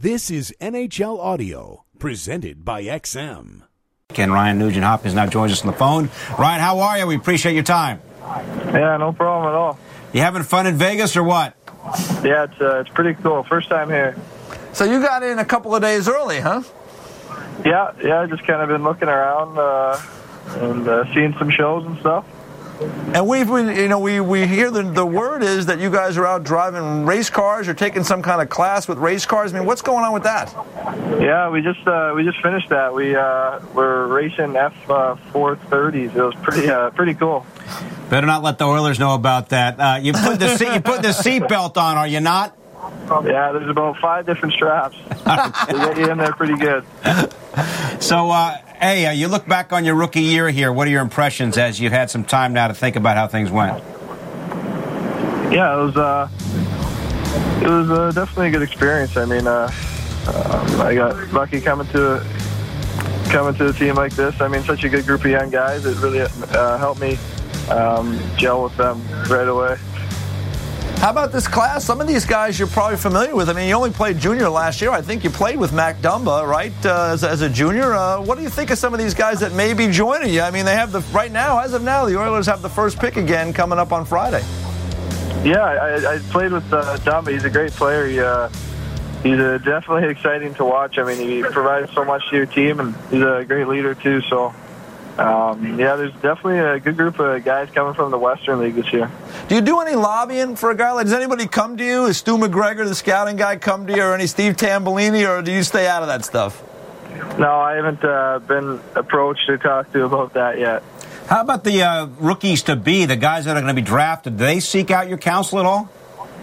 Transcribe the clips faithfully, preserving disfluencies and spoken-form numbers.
This is N H L Audio, presented by X M. And Ryan Nugent-Hopkins now joins us on the phone. Ryan, how are you? We appreciate your time. Yeah, no problem at all. You having fun in Vegas or what? Yeah, it's uh, it's pretty cool. First time here. So you got in a couple of days early, huh? Yeah, yeah. Just kind of been looking around uh, and uh, seeing some shows and stuff. And we've, we, you know, we, we hear the the word is that you guys are out driving race cars or taking some kind of class with race cars. I mean, what's going on with that? Yeah, we just uh, we just finished that. We uh, we're racing F four thirties. It was pretty uh, pretty cool. Better not let the Oilers know about that. Uh, you put the seat, you put the seat belt on, are you not? Yeah, there's about five different straps. They get you in there pretty good. So, uh, hey, uh, you look back on your rookie year here. What are your impressions as you've had some time now to think about how things went? Yeah, it was uh, it was uh, definitely a good experience. I mean, uh, um, I got lucky coming to coming to a team like this. I mean, such a good group of young guys. It really uh, helped me um, gel with them right away. How about this class? Some of these guys you're probably familiar with. I mean, you only played junior last year. I think you played with Mac Dumba, right, uh, as, as a junior. Uh, what do you think of some of these guys that may be joining you? I mean, they have the right now, as of now, the Oilers have the first pick again coming up on Friday. Yeah, I, I played with uh, Dumba. He's a great player. He, uh, he's uh, definitely exciting to watch. I mean, he provides so much to your team, and he's a great leader too. So, um, yeah, there's definitely a good group of guys coming from the Western League this year. Do you do any lobbying for a guy like? Does anybody come to you? Is Stu McGregor, the scouting guy, come to you, or any Steve Tambellini, or do you stay out of that stuff? No, I haven't uh, been approached or talked to about that yet. How about the uh, rookies to be, the guys that are going to be drafted? Do they seek out your counsel at all?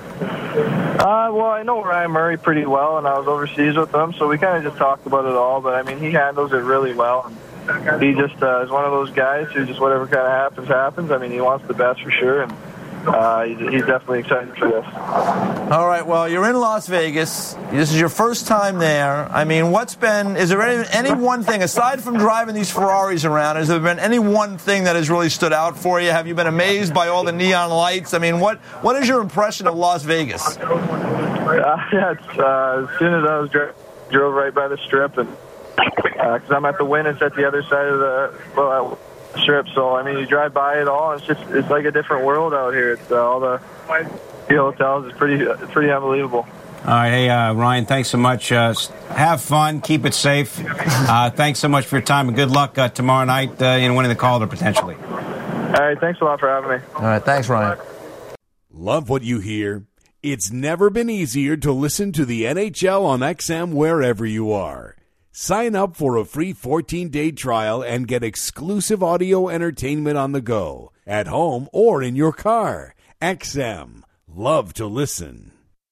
Uh, well, I know Ryan Murray pretty well, and I was overseas with him, so we kind of just talked about it all. But, I mean, he handles it really well. He just uh, is one of those guys who just whatever kind of happens, happens. I mean, he wants the best for sure, and uh, he's, he's definitely excited for this. All right, well, you're in Las Vegas. This is your first time there. I mean, what's been, is there any, any one thing, aside from driving these Ferraris around, has there been any one thing that has really stood out for you? Have you been amazed by all the neon lights? I mean, what what is your impression of Las Vegas? Uh, yeah, it's, uh, as soon as I was dri- drove right by the Strip, and because uh, I'm at the Wynn, it's at the other side of the well, uh, Strip. So I mean, you drive by it all, it's just it's like a different world out here. It's uh, all the, the hotels is pretty uh, pretty unbelievable. All right, hey uh, Ryan, thanks so much. Uh, have fun, keep it safe. Uh, thanks so much for your time, and good luck uh, tomorrow night uh, in winning the Calder potentially. All right, thanks a lot for having me. All right, thanks, Ryan. Love what you hear? It's never been easier to listen to the N H L on X M wherever you are. Sign up for a free fourteen-day trial and get exclusive audio entertainment on the go, at home or in your car. X M. Love to listen.